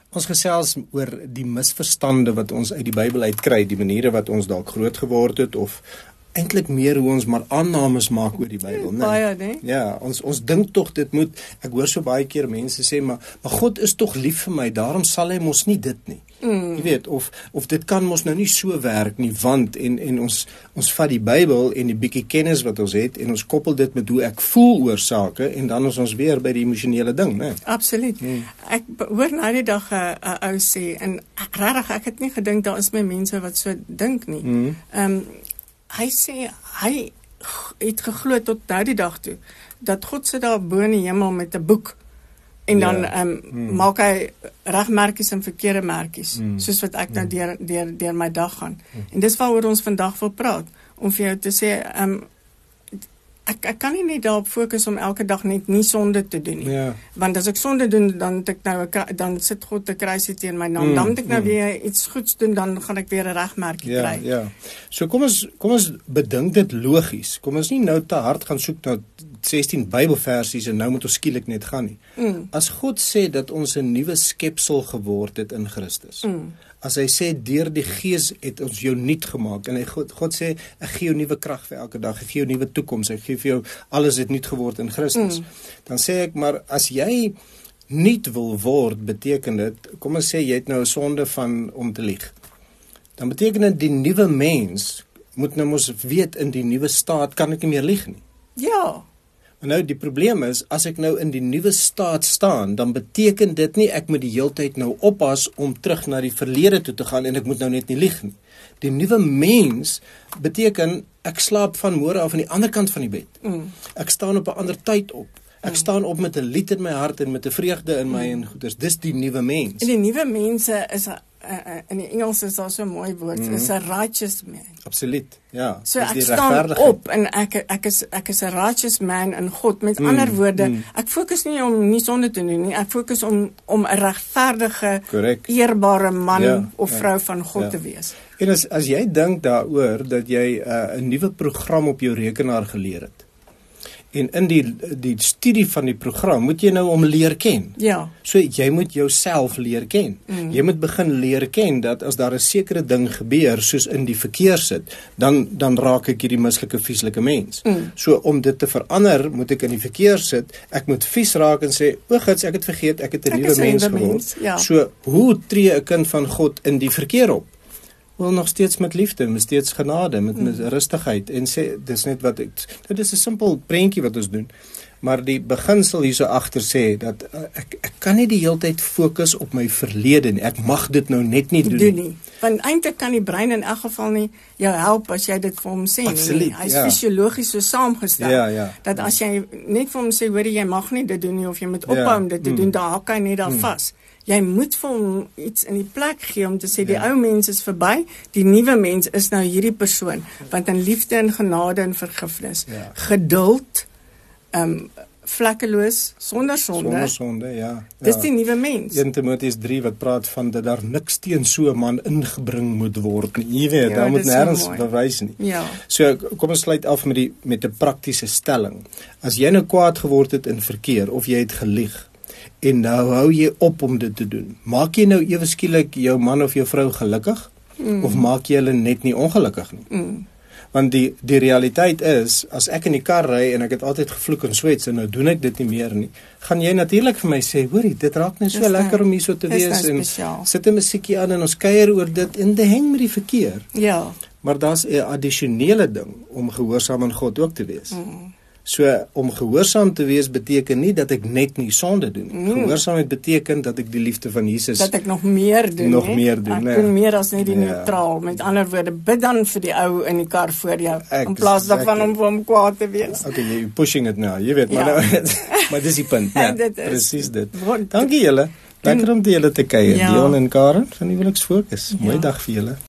Ons gesels oor die misverstande wat ons uit die Bybel uitkry, die maniere wat ons dalk groot geword het, of eintlik meer hoe ons maar aannames maak oor die Bybel, né? Baie, né? Ja, ons dink tog dit moet, ek hoor so baie keer mense sê, maar God is tog lief vir my, daarom sal hy mos nie dit nie. Jy weet, of dit kan mos nou nie so werk nie, want, en ons vat die Bybel en die bietjie kennis wat ons het, en ons koppel dit met hoe ek voel oor sake, en dan is ons weer by die emosionele ding, né? Absoluut. Ek hoor nou die dag 'n ou sê, en regtig, ek het nie gedink, daar is my mense wat so dink nie. Hy sê, hy het geglo tot nou die dag toe, dat God sit daar bo in die hemel met 'n boek, en dan maak hy regmerkies en verkeerde merkies, soos wat ek nou deur my dag gaan. En dis waaroor ons vandag wil praat, om vir jou te sê, ek kan nie net daarop fokus om elke dag net nie sonde te doen nie. Want as ek sonde doen, dan sit God 'n kruisie teen my naam. Dan moet ek nou weer iets goeds doen, dan gaan ek weer 'n regmerkie kry. Ja. So kom ons bedink dit logies. Kom ons nie nou te hard gaan soek na 16 Bybelversies en nou moet ons skielik net gaan nie. As God sê dat ons 'n nuwe skepsel geword het in Christus. As hy sê, deur die Gees het ons jou nuut gemaak, en God sê, ek gee jou nuwe krag vir elke dag, ek gee jou nuwe toekoms, ek gee vir jou, alles het nuut geword in Christus. Dan sê ek, maar as jy nuut wil word, beteken dit, kom ons sê, jy het nou 'n sonde van om te lieg. Dan beteken dit, die nuwe mens, moet nou mos weet, in die nuwe staat, kan ek nie meer lieg nie. Ja. Maar nou, die probleem is, as ek nou in die nuwe staat staan, dan beteken dit nie, ek moet die heeltyd nou oppas om terug na die verlede toe te gaan, en ek moet nou net nie lieg nie. Die nuwe mens beteken, ek slaap van môre af aan die ander kant van die bed. Ek staan op 'n ander tyd op. Ek staan op met 'n lied in my hart en met 'n vreugde in my en goeders. Dis die nuwe mens. En die nuwe mense is, in die Engels is daar so 'n mooi woord, is 'n righteous man. Absoluut, ja. So ek staan op, en ek is 'n righteous man in God. Met ander woorde, ek fokus nie om nie sonde te doen nie, ek fokus om 'n regverdige, eerbare man of vrou van God te wees. En as jy dink daaroor, dat jy 'n nuwe program op jou rekenaar geleer het, en in die studie van die program moet jy nou om leer ken. Ja. So jy moet jouself leer ken. Jy moet begin leer ken dat as daar 'n sekere ding gebeur, soos in die verkeer sit, dan raak ek hierdie mislike, vieslike mens. So om dit te verander, moet ek in die verkeer sit, ek moet vies raak en sê, o gits, ek het vergeet, ek het 'n nuwe mens geword. Ja. So hoe tree 'n kind van God in die verkeer op? Wel, nog steeds met liefde, met steeds genade, met rustigheid, en sê, dis net wat dit is 'n simpel prentjie wat ons doen, maar die beginsel hierso agter sê, dat ek kan nie die hele tyd fokus op my verlede nie, ek mag dit nou net nie doen nie. Want eintlik kan die brein in elk geval nie jou help as jy dit vir hom sê nie. Hy is fisiologies so saamgestel, dat as jy net vir hom sê, hoor jy mag nie dit doen nie, of jy moet ophou om dit te doen, dan hak hy net daar vas. Jy moet vir hom iets in die plek gee om te sê, die ou mens is verby, die nuwe mens is nou hierdie persoon, want in liefde en genade en vergifnis, geduld, vlekkeloos, sonder sonde, dis die nuwe mens. 1 Timoteus 3 wat praat van dat daar niks teen so 'n man ingebring moet word nie. Jy weet, daar moet nêrens bewys nie. So kom ons sluit af met 'n praktiese stelling. As jy nou kwaad geword het in verkeer, of jy het gelieg, en nou hou jy op om dit te doen, maak jy nou ewe skielik jou man of jou vrou gelukkig, of maak jy hulle net nie ongelukkig nie? Want die realiteit is, as ek in die kar ry en ek het altyd gevloek en swets en nou doen ek dit nie meer nie, gaan jy natuurlik vir my sê, hoorie, dit raak net so lekker om hier so te wees, en sit 'n musiekie aan en ons kuier oor dit, en dit hang met die verkeer. Maar daar's 'n addisionele ding om gehoorsaam aan God ook te wees. So, om gehoorsaam te wees beteken nie dat ek net nie sonde doen. Gehoorsaamheid beteken dat ek die liefde van Jesus... Dat ek nog meer doen. Ek doen meer as net die neutraal. Met ander woorde, bid dan vir die ou in die kar voor jou, in plaas daarvan om vir hom kwaad te wees. Okay, you're pushing it now, jy weet, maar dis die punt. Presies dit. Dankie julle. Lekker om die julle te kuier. Dion en Karen van die Huweliksfokus. Mooi dag vir julle.